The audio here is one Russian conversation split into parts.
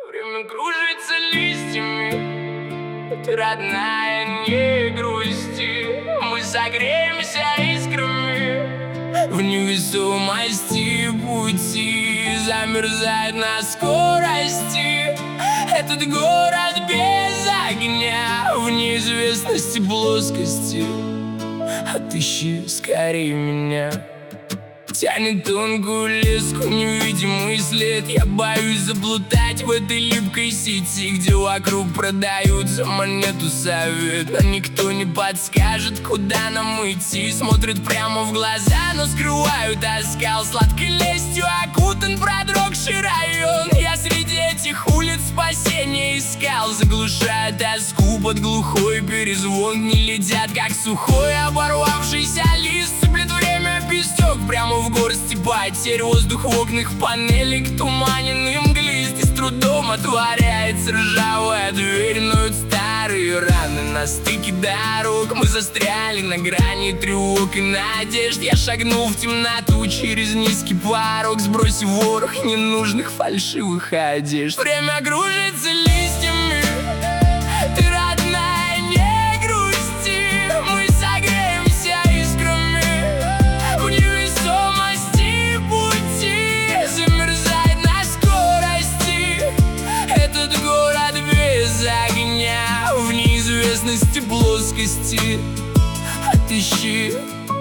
Время кружится листьями, ты, родная, не грусти. Мы согреемся искрами в невесомости пути. Замерзает на скорости этот город без огня, в неизвестности плоскости. Отыщи скорее меня. Тянет тонкую леску, невидимый след. Я боюсь заплутать в этой липкой сети, где вокруг продаются монету совет. Но никто не подскажет, куда нам идти. Смотрят прямо в глаза, но скрывают оскал. Сладкой лестью окутан продрогший район. Я среди этих улиц спасения искал, заглушая тоску под глухой перезвон. Не летят, как сухой оборвавшийся лист. Сыплет время песок прямо в горсти потерь. Воздух в окнах панелек туманен мглист, и с трудом отворяется ржавая дверь. Ноют старые раны на стыке дорог. Мы застряли на грани тревог и надежд. Я шагнул в темноту через низкий порог, сбросив ворох ненужных фальшивых одежд. Время кружится листьями, ты, родная, не грусти. Мы согреемся искрами в невесомости пути. Замерзает на скорости этот город без огня, в неизвестности плоскости. Отыщи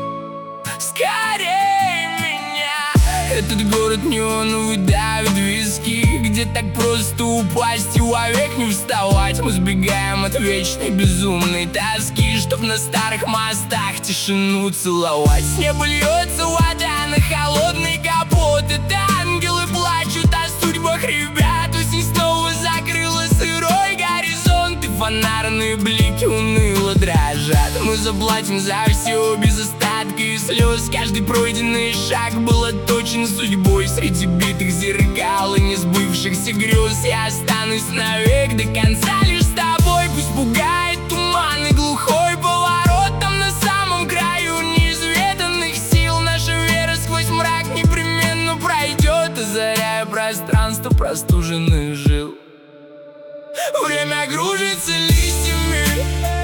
скорее меня. Этот город неоновый давит виски, где так просто упасть и вовек не вставать. Мы сбегаем от вечной безумной тоски, чтоб на старых мостах тишину целовать. С неба льется вода на холодный капот. Это ангелы плачут о судьбах ребят. Осень снова закрыла сырой горизонт, и фонарные блики уныло дрожат. Мы заплатим за все без остатка и слез. Каждый пройденный шаг был отточен судьбой. Среди битых зеркал и несбывшихся грез я останусь навек до конца лишь с тобой. Пусть пугает туман и глухой поворот. Там на самом краю неизведанных сил наша вера сквозь мрак непременно пройдет, озаряя пространство простуженных жил. Время кружится листьями,